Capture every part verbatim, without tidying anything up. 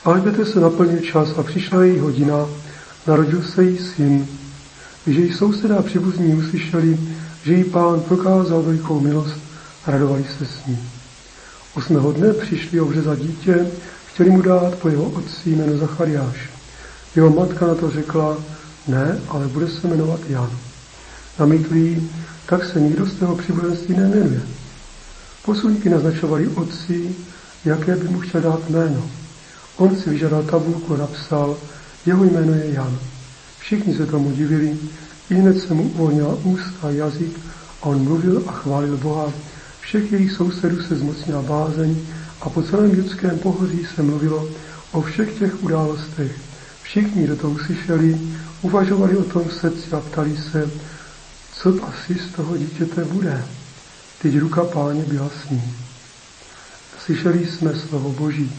Alžbětě se naplnil čas a přišla její hodina, narodil se jí syn. Když její sousedé a příbuzní uslyšeli, že jí Pán prokázal velikou milost, radovali se s ní. Osmého dne přišli obřezat dítě, chtěli mu dát po jeho otci jméno Zachariáš. Jeho matka na to řekla, ne, ale bude se jmenovat Jan. Namítli jí, tak se nikdo z toho příbuzenství nejmenuje. Posluníky naznačovali otci, jaké by mu chtěl dát jméno. On si vyžádal tabulku a napsal, jeho jméno je Jan. Všichni se tomu divili, ihned se mu uvolnila ústa a jazyk a on mluvil a chválil Boha. Všech jejich sousedů se zmocnila bázeň a po celém judském pohoří se mluvilo o všech těch událostech. Všichni, kdo to uslyšeli, uvažovali o tom v srdci a ptali se, co asi z toho dítěte bude. Teď ruka Páně byla s ním. Slyšeli jsme slovo Boží.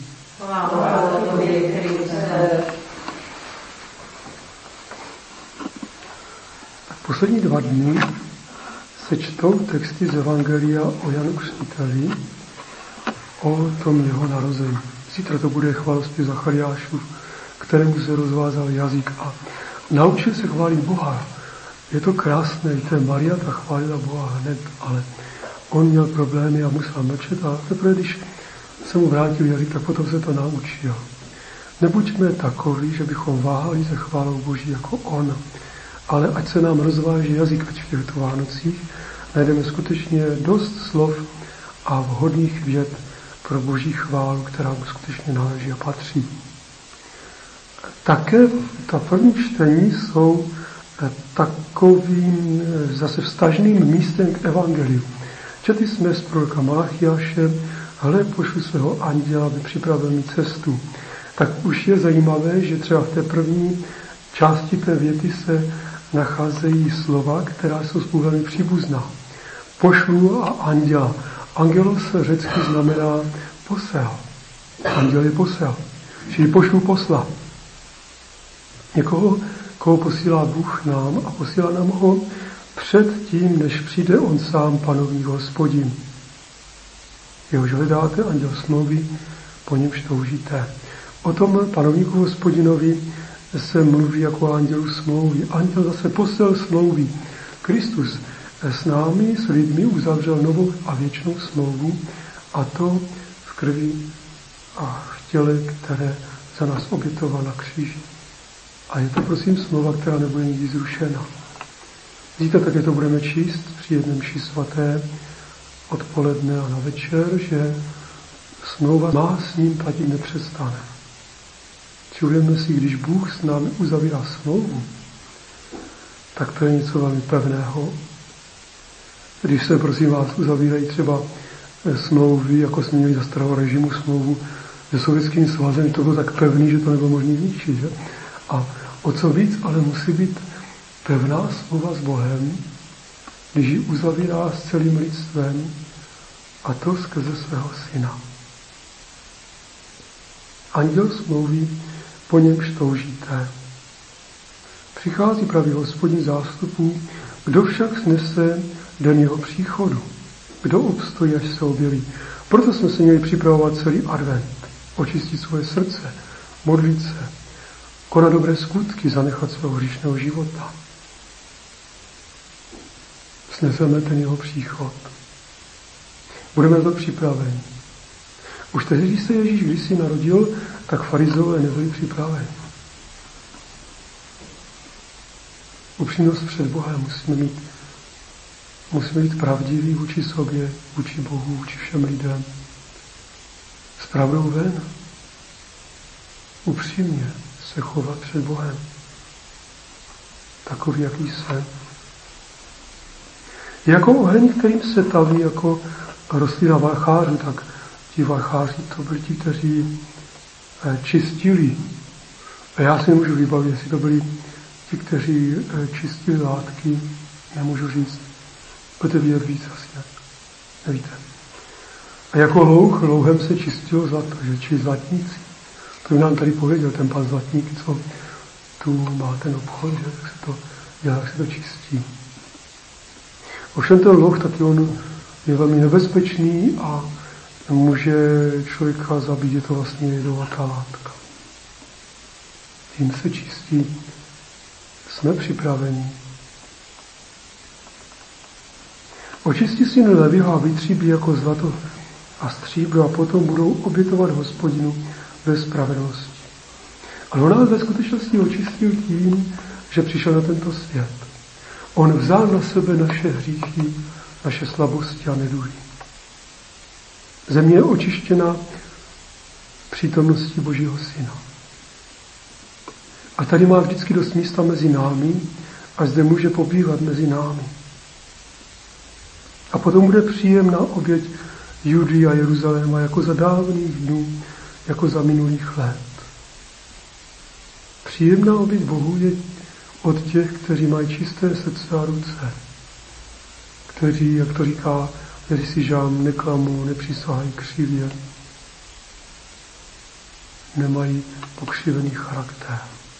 Poslední dva dny se čtou texty z Evangelia o Janu Křtiteli, o tom jeho narození. Zítra to bude chválostí Zachariášu, kterému se rozvázal jazyk a naučil se chválit Boha. Je to krásné, že Maria ta chválila Boha hned, ale on měl problémy a musel mlčet a teprve, když se mu vrátil jazyk, tak potom se to naučil. Nebuďme takoví, že bychom váhali se chválou Boží jako on, ale ať se nám rozváží jazyk, ať v těchto Vánocích najdeme skutečně dost slov a vhodných vět pro Boží chválu, která mu skutečně náleží a patří. Také ta první čtení jsou takovým zase vztažným místem k evangeliu. Četli jsme z proroka Malachiáše, hle, pošlu svého anděla, aby připravil mi cestu. Tak už je zajímavé, že třeba v té první části té věty se nacházejí slova, která jsou spolu velmi příbuzná. Pošlu a anděla. Angelos řecky znamená posel. Anděl je posel. Čili pošlu posla. Někoho, koho posílá Bůh nám a posílá nám ho před tím, než přijde on sám, panovník Hospodin. Jehož hledáte, anděl smlouvy, po němž toužíte. O tom panovníku Hospodinovi se mluví jako o andělu smlouvy. Anděl zase posel smlouvy. Kristus s námi, s lidmi uzavřel novou a věčnou smlouvu, a to v krvi a v těle, které za nás obětoval na kříži. A je to, prosím, smlouva, která nebude nikdy zrušena. Zítra také to budeme číst při jednom mši svaté odpoledne a na večer, že smlouva má s ním platit nepřestane. Čujeme si, když Bůh s námi uzavírá smlouvu, tak to je něco velmi pevného. Když se, prosím vás, uzavírají třeba smlouvy, jako jsme měli za starého režimu smlouvu se Sovětským svazem, to bylo tak pevný, že to nebylo možné zničit. Že? A o co víc, ale musí být pevná smlouva s Bohem, když ji uzavírá s celým lidstvem, a to skrze svého syna. Anděl smlouvy, po němž toužíte. Přichází pravý Hospodin zástupů, kdo však snese den jeho příchodu, kdo obstojí, až se objeví. Proto jsme se měli připravovat celý advent, očistit svoje srdce, modlit se, konat dobré skutky, zanechat svého hříšného života. Sneseme ten jeho příchod. Budeme to připraveni. Už tehdy, když se Ježíš kdysi narodil, tak farizové nebyli připraveni. Upřímnost před Bohem musíme mít, musíme být pravdiví vůči sobě, vůči Bohu, vůči všem lidem. S pravdou ven. Upřímně se chovat před Bohem. Takový, jaký jsem. Jako oheň, kterým se taví jako rostlina varchářů, tak ti varcháři to byli ti, kteří čistili. A já si nemůžu vybavit, jestli to byli ti, kteří čistili látky, nemůžu říct. Budete vědět víc asi, nevíte. A jako louh, louhem se čistilo zlato, že či zlatníci. To nám tady pověděl ten pan zlatník, co tu má ten obchod, že tak se to dělá, jak se to čistí. Ovšem ten louh, taky on je velmi nebezpečný a může člověka zabít, je to vlastně jedovatá látka. tím se čistí. Jsme připraveni. Očistí syny Leviho a vytříbí jako zlato a stříbro a potom budou obětovat Hospodinu ve spravedlnosti. Ale on nás ve skutečnosti očistil tím, že přišel na tento svět. On vzal na sebe naše hříchy, naše slabosti a neduhy. Země je očištěna přítomností Božího Syna. A tady má vždycky dost místa mezi námi a zde může pobývat mezi námi. A potom bude příjemná oběť Judy a Jeruzaléma jako za dávných dnů, jako za minulých let. Příjemná oběť Bohu je od těch, kteří mají čisté srdce a ruce, kteří, jak to říká, kteří si žám neklamou, nepřísahají křivě, nemají pokřivený charakter.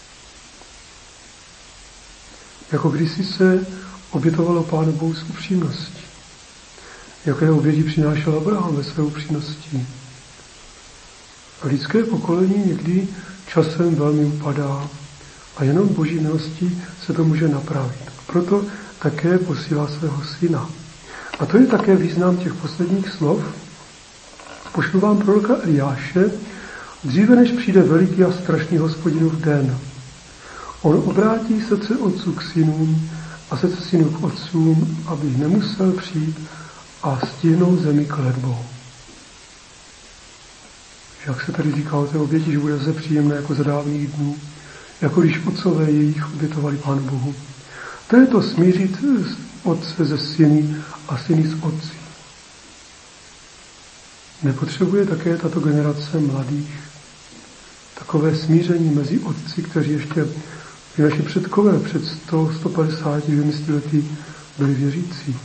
Jako kdysi se obětovalo Pánu Bohu s upřímností. Jaké oběti přinášel Abraham ve své upřímnosti. A lidské pokolení někdy časem velmi upadá a jenom Boží milostí se to může napravit. Proto také posílá svého syna. A to je také význam těch posledních slov. Pošlu vám proroka Eliáše, dříve než přijde veliký a strašný Hospodinův den. On obrátí srdce otců k synům a srdce synů k otcům, aby nemusel přijít a stihnout zemi kletbou. Jak se tady říká o té oběti, že bude zde příjemné jako za dávných dnů, jako když otcové jejich obětovali Pánu Bohu. To je to smířit otce ze syny a syny z otci. Nepotřebuje také tato generace mladých takové smíření mezi otci, kteří ještě i naši předkové před sto, sto padesáti lety byli věřící.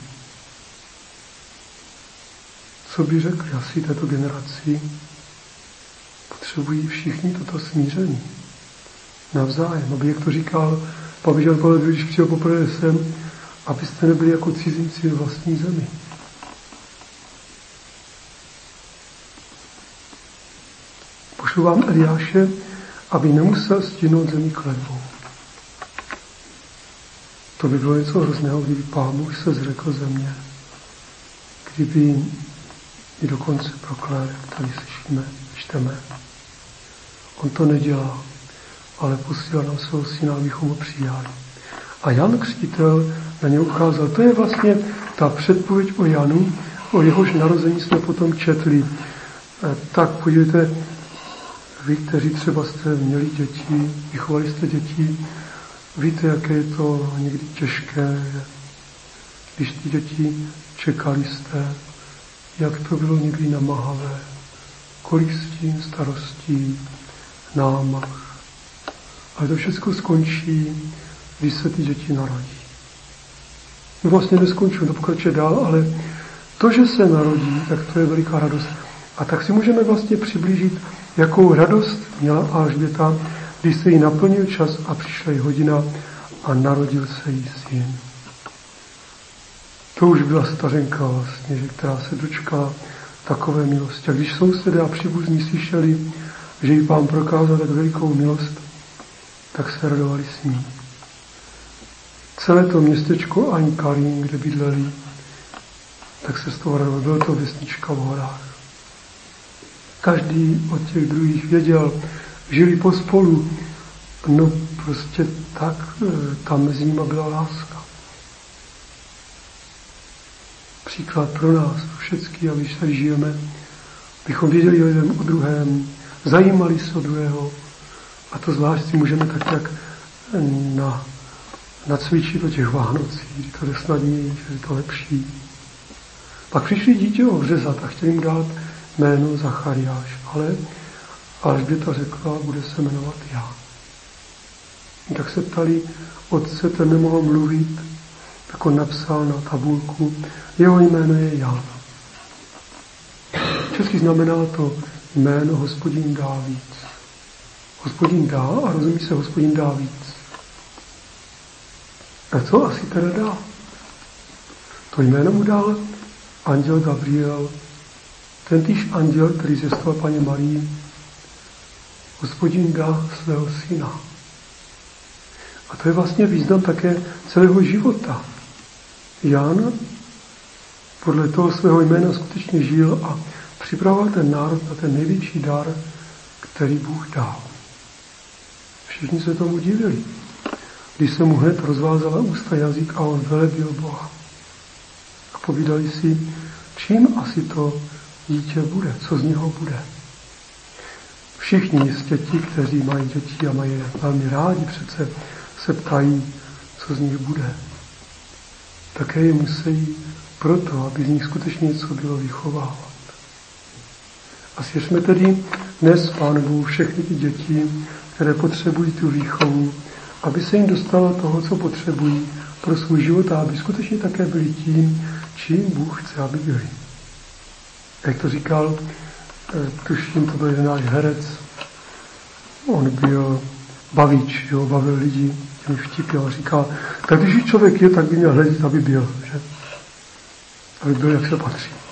Co by řekli asi této generaci? Potřebují všichni toto smíření. Navzájem, aby, jak to říkal papež Jan Pavel druhý, když přijel poprvé sem, abyste nebyli jako cizinci ve vlastní zemi. Pošlu vám Eliáše, aby nemusel stihnout zemi kletbou. To by bylo něco hrozného, kdyby Pán Bůh se zřekl země. Kdyby ji dokonce proklál, jak tady slyšíme, čteme. On to nedělá, ale posílá nám svého syna, abychom ho přijali. A Jan Křtitel na ně ukázal. To je vlastně ta předpověď o Janu, o jehož narození jsme potom četli. Tak podívejte, vy, kteří třeba jste měli děti, vychovali jste děti, víte, jaké je to někdy těžké, když ty děti čekali jste, jak to bylo někdy namáhavé, kolik s tím starostí, námah. Ale to všechno skončí, když se ty děti narodí. My vlastně neskončíme, to pokračuje dál, ale to, že se narodí, tak to je veliká radost. A tak si můžeme vlastně přiblížit, jakou radost měla Alžběta, když se jí naplnil čas a přišla jí hodina a narodil se jí syn. To už byla stařenka vlastně, že která se dočkala takové milosti. A když sousedé a příbuzní slyšeli, že jí Pán prokázal tak velikou milost, tak se radovali s ní. Celé to městečko Ain Karim, kde bydleli, tak se z toho radovali. Bylo to vesnička v horách. Každý od těch druhých věděl, žili pospolu, no prostě tak, tam mezi nimi byla láska. Příklad pro nás, všechny, a když tady žijeme, bychom věděli o jednom o druhém, zajímali se o druhého, a to zvlášť si můžeme tak jak na, nacvičit o těch Vánocích, kdy to jde snadněji, že je to lepší. Pak přišli dítě ohřezat a chtěli mu dát jméno Zachariáš, ale Alžběta řekla, bude se jmenovat Jan. Tak se ptali otce, ten nemohl mluvit, tak on napsal na tabulku, jeho jméno je Jan. Česky znamená to jméno Hospodin dá víc. Hospodin dá a rozumí se, Hospodin dá víc. A co asi teda dá? To jméno mu dal anděl Gabriel, tentýž anděl, který zjistil Paně Marii, Hospodin dá svého syna. A to je vlastně význam také celého života. Jan podle toho svého jména skutečně žil a připravoval ten národ na ten největší dar, který Bůh dal. Všichni se tomu divili, když se mu hned rozvázala ústa jazyk a on velebil Boha. A povídali si, čím asi to dítě bude, co z něho bude. Všichni jistě ti, kteří mají děti a mají velmi rádi, přece se ptají, co z nich bude. Také je musí proto, aby z nich skutečně něco bylo vychovávat. A svěřme tedy dnes Pánu Bohu všechny ty děti, které potřebují tu výchovu, aby se jim dostalo toho, co potřebují pro svůj život a aby skutečně také byli tím, čím Bůh chce, aby byli. Jak to říkal, tuším, to byl jeden náš herec, on byl bavič, jo, bavil lidi těmi vtipy a říkal, tak když člověk je, tak by měl hledět, aby byl, že? Aby byl, jak se patří.